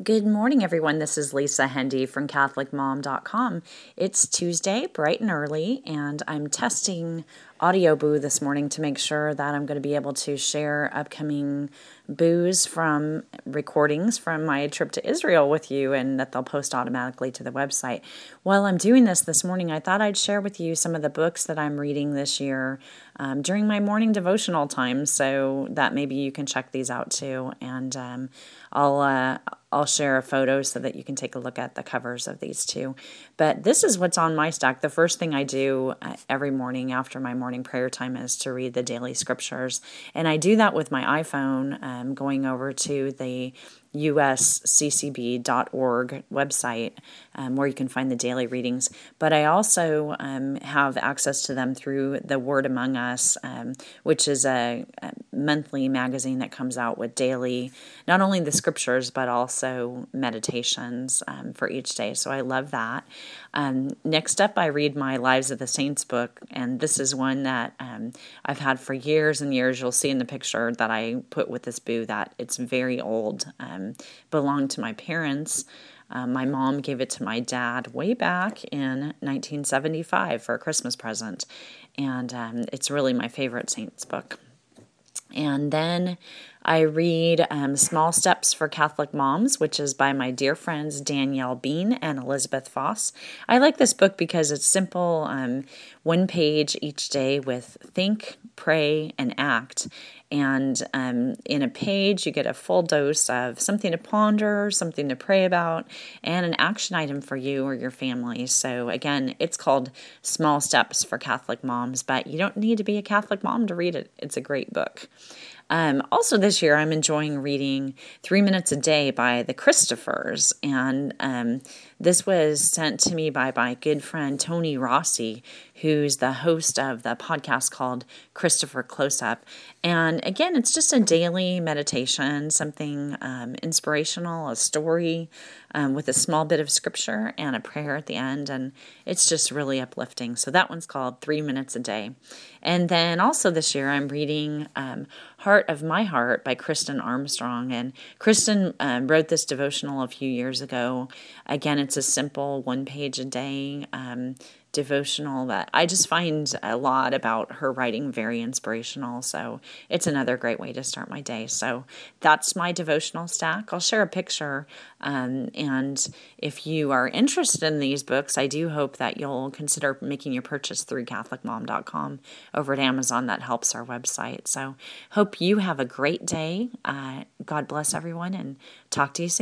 Good morning, everyone. This is Lisa Hendy from CatholicMom.com. It's Tuesday, bright and early, and I'm testing AudioBoo this morning to make sure that I'm going to be able to share upcoming boos from recordings from my trip to Israel with you, and that they'll post automatically to the website. While I'm doing this morning, I thought I'd share with you some of the books that I'm reading this year during my morning devotional time, so that maybe you can check these out too. And I'll share a photo so that you can take a look at the covers of these two. But this is what's on my stack. The first thing I do every morning after my morning prayer time is to read the daily scriptures. And I do that with my iPhone, going over to the usccb.org website where you can find the daily readings. But I also have access to them through the Word Among Us, which is a monthly magazine that comes out with daily, not only the scriptures, but also meditations for each day. So I love that. Next up, I read my Lives of the Saints book, and this is one that I've had for years and years. You'll see in the picture that I put with this boo that it's very old, belonged to my parents. My mom gave it to my dad way back in 1975 for a Christmas present, and it's really my favorite Saints book. And then I read Small Steps for Catholic Moms, which is by my dear friends Danielle Bean and Elizabeth Foss. I like this book because it's simple, one page each day with think, pray, and act. And in a page, you get a full dose of something to ponder, something to pray about, and an action item for you or your family. So again, it's called Small Steps for Catholic Moms, but you don't need to be a Catholic mom to read it. It's a great book. Also this year, I'm enjoying reading 3 Minutes a Day by the Christophers, and this was sent to me by my good friend Tony Rossi, who's the host of the podcast called Christopher Close-Up. And again, it's just a daily meditation, something inspirational, a story with a small bit of scripture and a prayer at the end, and it's just really uplifting. So that one's called 3 Minutes a Day. And then also this year, I'm reading Heart of My Heart by Kristen Armstrong. And Kristen wrote this devotional a few years ago. Again, it's a simple 1 page a day devotional that I just find a lot about her writing very inspirational. So it's another great way to start my day. So that's my devotional stack. I'll share a picture. And if you are interested in these books, I do hope that you'll consider making your purchase through CatholicMom.com over at Amazon. That helps our website. So hope you have a great day. God bless everyone, and talk to you soon.